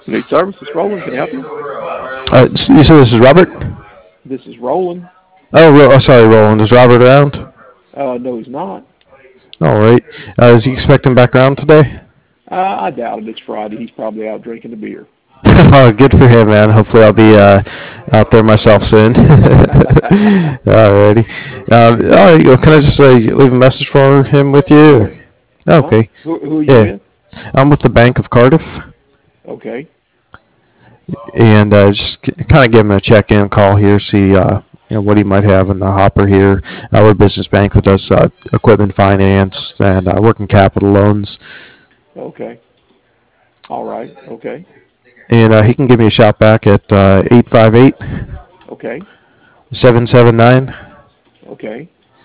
New service is Roland. Can I help you? You said this is Robert? This is Roland. Sorry, Roland. Is Robert around? No, he's not. All right. Is he expecting back around today? I doubt it. It's Friday. He's probably out drinking the beer. Oh, good for him, man. Hopefully, I'll be out there myself soon. Alrighty. All right. Well, can I just leave a message for him with you? Sure. Uh-huh. Okay. Who are you Yeah. with? I'm with the Bank of Cardiff, Okay. and just kind of give him a check-in call here, see what he might have in the hopper here. We're a business bank that does equipment finance and working capital loans, Okay. All right. Okay. and he can give me a shout back at 858 Okay. 779 Okay.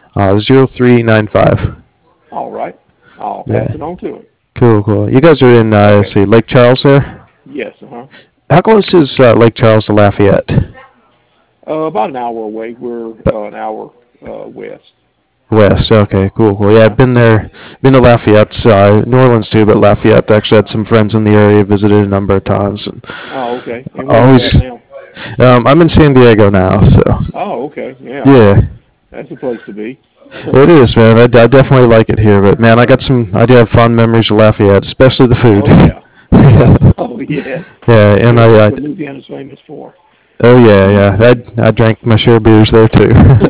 0395. All right. I'll pass Yeah. it on to him. Cool. You guys are in, Okay. say, Lake Charles there? Yes. Uh-huh. How close is Lake Charles to Lafayette? About an hour away. We're an hour west. West. Okay, cool. Yeah, I've been there, been to Lafayette, New Orleans too, but Lafayette. Actually, had some friends in the area, visited a number of times, and Oh, okay. And where are you at always. now? I'm in San Diego now, so Oh, okay. Yeah. yeah, That's the place to be. it is, man. I definitely like it here, but man, I do have fond memories of Lafayette, especially the food. Oh, yeah. Yeah. Oh, yeah. Yeah, and That's what Louisiana's famous for. oh yeah. I drank my share of beers there too.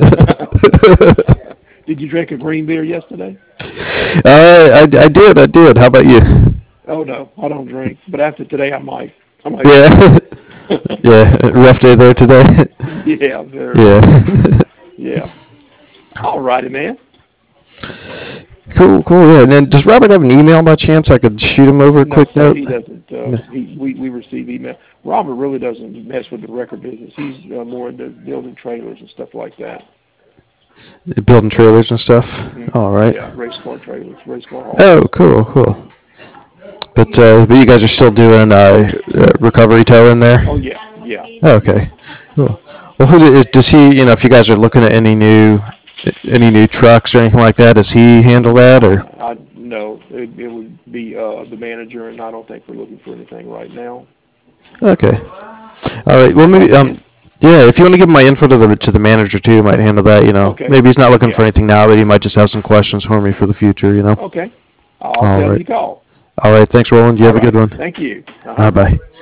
Did you drink a green beer yesterday? I did. How about you? Oh, no. I don't drink. But after today, I might. I might. Yeah. Yeah, rough day there today. Yeah, very. Yeah. Yeah. All righty, man. Cool. Yeah. And then, does Robert have an email by chance? I could shoot him over a No, quick sir, note. he doesn't. We receive email. Robert really doesn't mess with the record business. He's more into building trailers and stuff like that. Building trailers and stuff. Mm-hmm. All right. Yeah, race car trailers, race car hauls. Oh, cool. But you guys are still doing recovery towing there? Oh, yeah. Okay. Cool. Well, does he? If you guys are looking at any new trucks or anything like that, does he handle that or? No, it would be the manager, and I don't think we're looking for anything right now. Okay. All right. Well, maybe yeah. If you want to give my info to the manager too, he might handle that. Okay. Maybe he's not looking for Yeah. anything now, but he might just have some questions for me for the future. Okay. I'll All tell him right. you call. All right. Thanks, Roland. You All have a good right. one. Thank you. Bye.